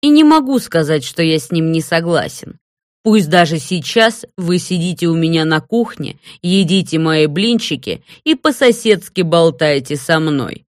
и не могу сказать, что я с ним не согласен. Пусть даже сейчас вы сидите у меня на кухне, едите мои блинчики и по-соседски болтаете со мной».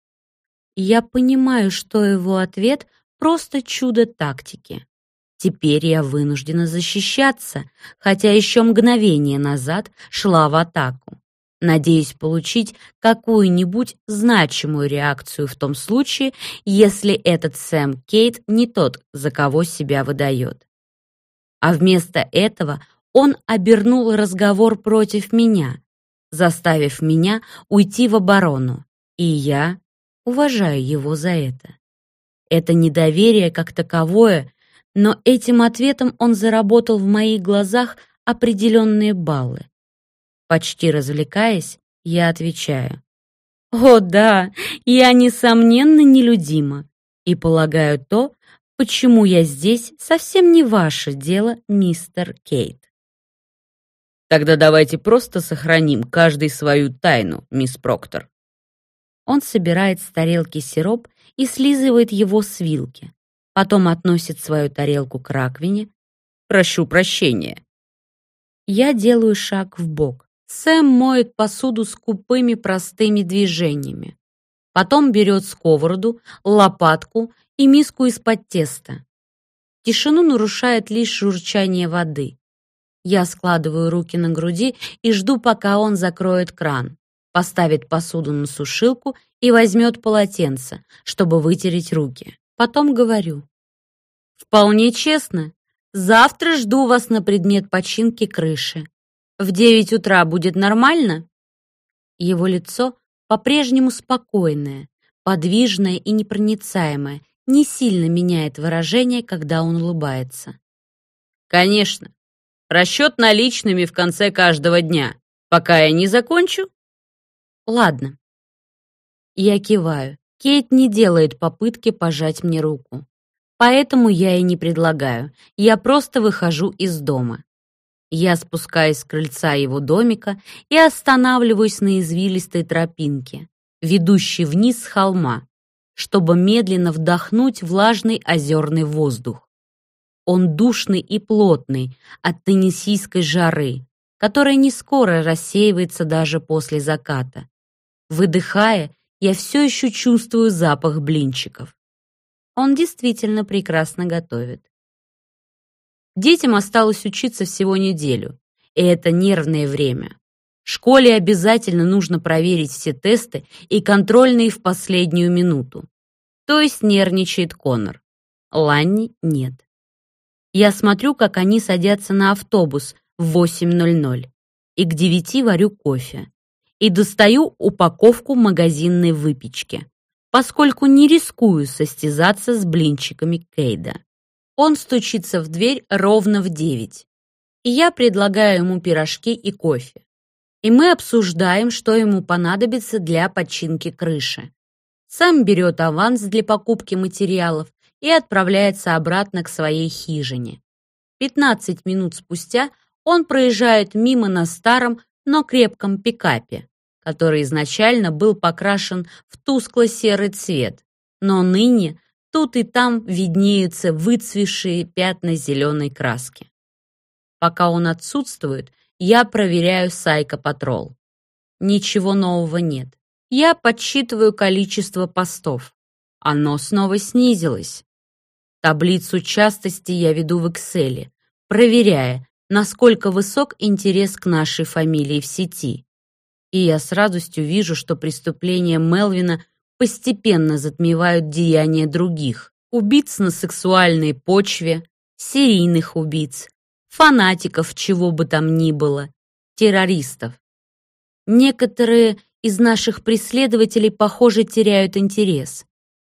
Я понимаю, что его ответ — просто чудо тактики. Теперь я вынуждена защищаться, хотя еще мгновение назад шла в атаку. Надеюсь получить какую-нибудь значимую реакцию в том случае, если этот Сэм Кейт не тот, за кого себя выдает. А вместо этого он обернул разговор против меня, заставив меня уйти в оборону, и я уважаю его за это. Это недоверие как таковое, но этим ответом он заработал в моих глазах определенные баллы. Почти развлекаясь, я отвечаю: «О да, я, несомненно, нелюдима, и полагаю, то, почему я здесь, совсем не ваше дело, мистер Кейт». «Тогда давайте просто сохраним каждый свою тайну, мисс Проктор». Он собирает с тарелки сироп и слизывает его с вилки. Потом относит свою тарелку к раковине. «Прошу прощения». Я делаю шаг вбок. Сэм моет посуду скупыми простыми движениями. Потом берет сковороду, лопатку и миску из-под теста. Тишину нарушает лишь журчание воды. Я складываю руки на груди и жду, пока он закроет кран, поставит посуду на сушилку и возьмет полотенце, чтобы вытереть руки. Потом говорю: «Вполне честно, завтра жду вас на предмет починки крыши. В 9 утра будет нормально?» Его лицо по-прежнему спокойное, подвижное и непроницаемое, не сильно меняет выражение, когда он улыбается. «Конечно. Расчет наличными в конце каждого дня. Пока я не закончу?» «Ладно». Я киваю. Кейт не делает попытки пожать мне руку. Поэтому я и не предлагаю. Я просто выхожу из дома. Я спускаюсь с крыльца его домика и останавливаюсь на извилистой тропинке, ведущей вниз с холма, чтобы медленно вдохнуть влажный озерный воздух. Он душный и плотный от теннессийской жары, которая не скоро рассеивается даже после заката. Выдыхая, я все еще чувствую запах блинчиков. Он действительно прекрасно готовит. Детям осталось учиться всего неделю, и это нервное время. Школе обязательно нужно проверить все тесты и контрольные в последнюю минуту. То есть нервничает Коннор. Ланни нет. Я смотрю, как они садятся на автобус в 8:00, и к 9 варю кофе. И достаю упаковку магазинной выпечки, поскольку не рискую состязаться с блинчиками Кейда. Он стучится в дверь ровно в 9, и я предлагаю ему пирожки и кофе. И мы обсуждаем, что ему понадобится для починки крыши. Сам берет аванс для покупки материалов и отправляется обратно к своей хижине. 15 минут спустя он проезжает мимо на старом, но крепком пикапе, который изначально был покрашен в тускло-серый цвет, но ныне тут и там виднеются выцвевшие пятна зеленой краски. Пока он отсутствует, я проверяю Psycho Patrol. Ничего нового нет. Я подсчитываю количество постов. Оно снова снизилось. Таблицу частости я веду в Excel, проверяя, насколько высок интерес к нашей фамилии в сети. И я с радостью вижу, что преступления Мелвина постепенно затмевают деяния других. Убийц на сексуальной почве, серийных убийц, фанатиков чего бы там ни было, террористов. Некоторые из наших преследователей, похоже, теряют интерес.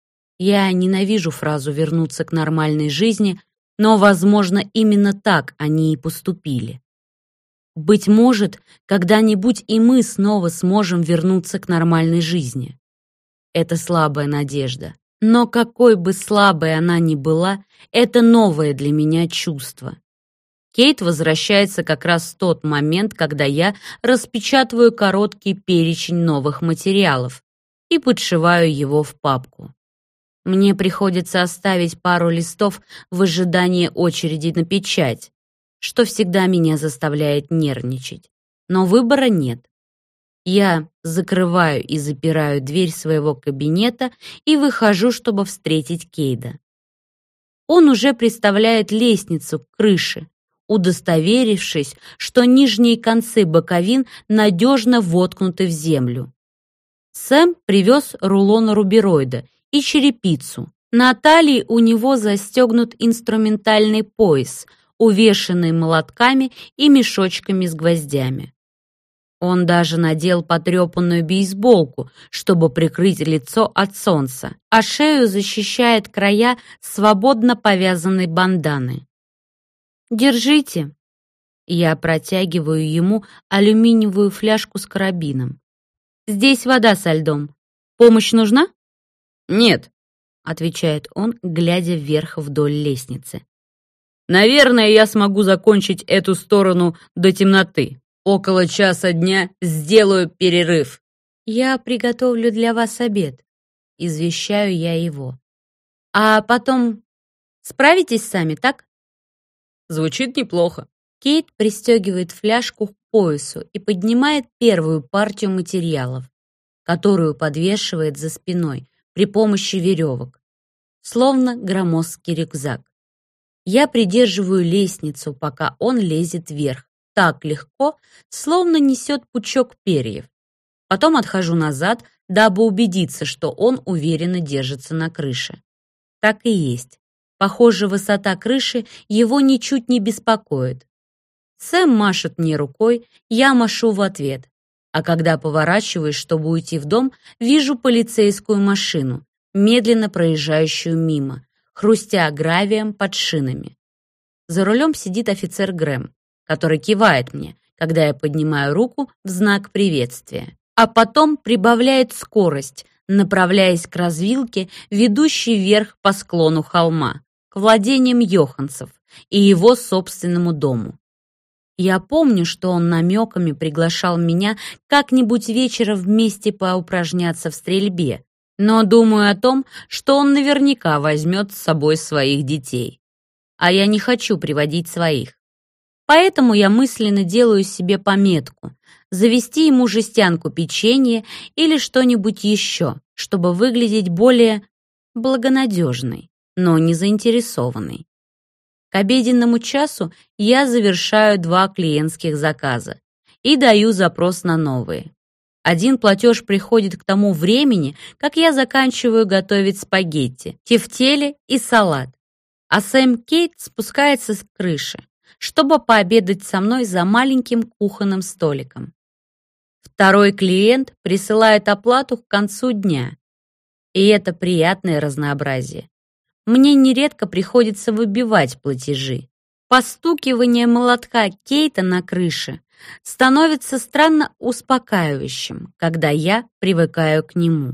Я ненавижу фразу «вернуться к нормальной жизни», но, возможно, именно так они и поступили. Быть может, когда-нибудь и мы снова сможем вернуться к нормальной жизни. Это слабая надежда. Но какой бы слабой она ни была, это новое для меня чувство. Кейт возвращается как раз в тот момент, когда я распечатываю короткий перечень новых материалов и подшиваю его в папку. Мне приходится оставить пару листов в ожидании очереди на печать, что всегда меня заставляет нервничать. Но выбора нет. Я закрываю и запираю дверь своего кабинета и выхожу, чтобы встретить Кейда. Он уже представляет лестницу к крыше, удостоверившись, что нижние концы боковин надежно воткнуты в землю. Сэм привез рулон рубероида и черепицу. На талии у него застегнут инструментальный пояс, увешанный молотками и мешочками с гвоздями. Он даже надел потрепанную бейсболку, чтобы прикрыть лицо от солнца, а шею защищает края свободно повязанной банданы. «Держите». Я протягиваю ему алюминиевую фляжку с карабином. «Здесь вода со льдом. Помощь нужна?» «Нет», — отвечает он, глядя вверх вдоль лестницы. «Наверное, я смогу закончить эту сторону до темноты. Около часа дня сделаю перерыв». «Я приготовлю для вас обед», — извещаю я его. «А потом справитесь сами, так?» Звучит неплохо. Кейт пристегивает фляжку к поясу и поднимает первую партию материалов, которую подвешивает за спиной при помощи веревок, словно громоздкий рюкзак. Я придерживаю лестницу, пока он лезет вверх, так легко, словно несет пучок перьев. Потом отхожу назад, дабы убедиться, что он уверенно держится на крыше. Так и есть. Похоже, высота крыши его ничуть не беспокоит. Сэм машет мне рукой, я машу в ответ. А когда поворачиваюсь, чтобы уйти в дом, вижу полицейскую машину, медленно проезжающую мимо, хрустя гравием под шинами. За рулем сидит офицер Грэм, который кивает мне, когда я поднимаю руку в знак приветствия, а потом прибавляет скорость, направляясь к развилке, ведущей вверх по склону холма, к владениям Йохансов и его собственному дому. Я помню, что он намеками приглашал меня как-нибудь вечером вместе поупражняться в стрельбе, но думаю о том, что он наверняка возьмет с собой своих детей. А я не хочу приводить своих. Поэтому я мысленно делаю себе пометку завести ему жестянку печенья или что-нибудь еще, чтобы выглядеть более благонадежной, но не заинтересованной. К обеденному часу я завершаю 2 клиентских заказа и даю запрос на новые. Один платеж приходит к тому времени, как я заканчиваю готовить спагетти, тефтели и салат. А Сэм Кейт спускается с крыши, чтобы пообедать со мной за маленьким кухонным столиком. Второй клиент присылает оплату к концу дня. И это приятное разнообразие. Мне нередко приходится выбивать платежи. Постукивание молотка Кейта на крыше становится странно успокаивающим, когда я привыкаю к нему.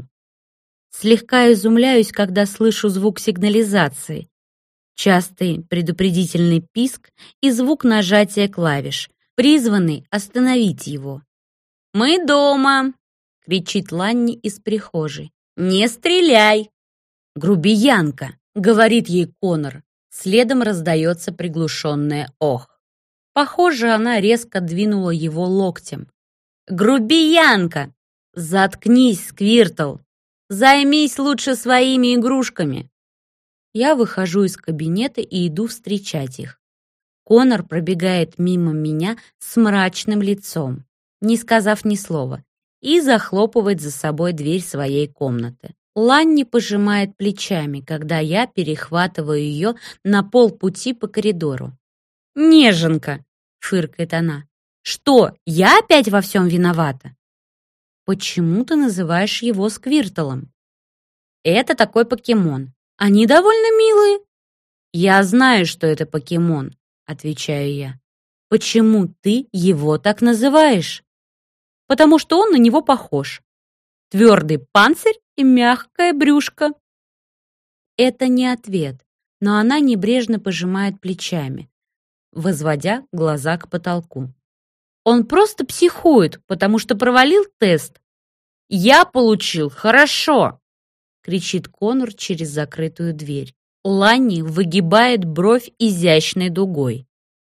Слегка изумляюсь, когда слышу звук сигнализации, частый предупредительный писк и звук нажатия клавиш, призванный остановить его. «Мы дома!» — кричит Ланни из прихожей. «Не стреляй!» «Грубиянка!» — говорит ей Коннор. Следом раздается приглушенное «ох». Похоже, она резко двинула его локтем. «Грубиянка! Заткнись, Сквиртл! Займись лучше своими игрушками!» Я выхожу из кабинета и иду встречать их. Коннор пробегает мимо меня с мрачным лицом, не сказав ни слова, и захлопывает за собой дверь своей комнаты. Ланни пожимает плечами, когда я перехватываю ее на полпути по коридору. «Неженка!» — фыркает она. «Что, я опять во всем виновата?» «Почему ты называешь его Сквиртлом?» «Это такой покемон. Они довольно милые». «Я знаю, что это покемон», — отвечаю я. «Почему ты его так называешь?» «Потому что он на него похож. Твердый панцирь и мягкое брюшко». Это не ответ, но она небрежно пожимает плечами, возводя глаза к потолку. «Он просто психует, потому что провалил тест. Я получил хорошо». — кричит Конор через закрытую дверь. Ланни выгибает бровь изящной дугой.